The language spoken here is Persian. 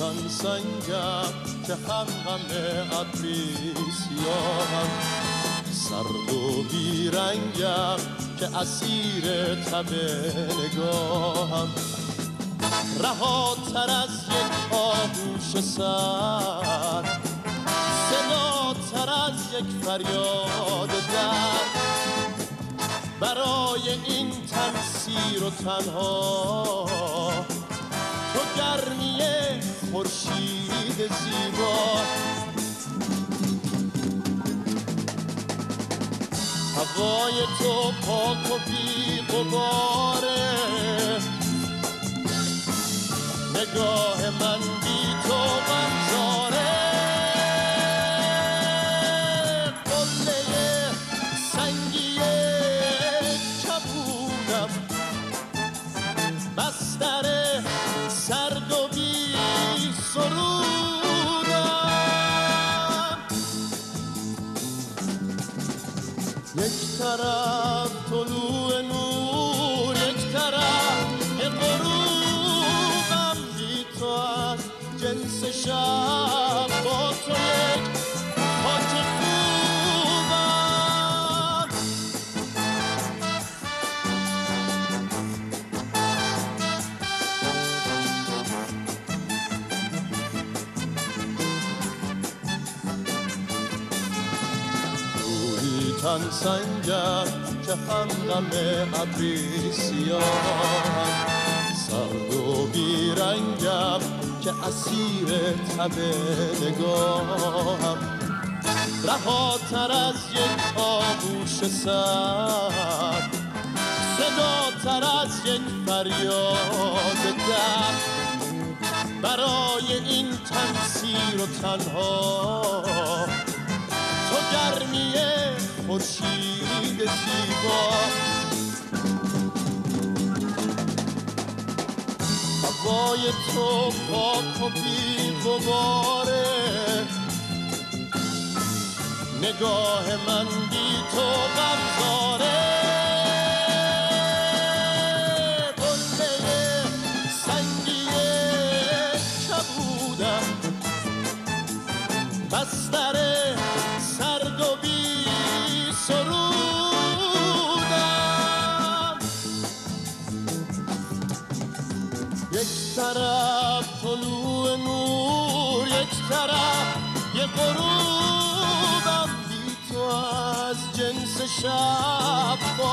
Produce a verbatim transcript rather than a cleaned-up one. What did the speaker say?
تن سنگم که هم غم ابری سیاهم، سرد و بیرنگم که اسیر تب نگاهم، رهاتر از یک آغوش سر، صداتر از یک فریاد درد، برای این تن سیر و تنها تو گرمی خورشید زیبا. هوای تو پاک و بی غباره، نگاه من بی تو غمزاره، قله سنگی کبودم، بستر سرد و بی سرودم، یک طرف طلوع نور، یک طرف غروبم، بی تو از جنس شب، با تو یک خاک خوبم. روحی تن سنگم که هم غم ابری سیاهم، سرد و بیرنگم که اسیر تب نگاهم، رهاتر از یک آغوش سر، صداتر از یک فریاد درد، برای این تن سیر و تنها تو گرمی خورشید زیبا. هوای تو پاک و بی غباره، نگاه من بی تو غمزاره، قله سنگی کبودم، بستر سرد و بی سرودم، یک طرف طلوع نور، یک طرف یه غروبم، بی تو از جنس شب، با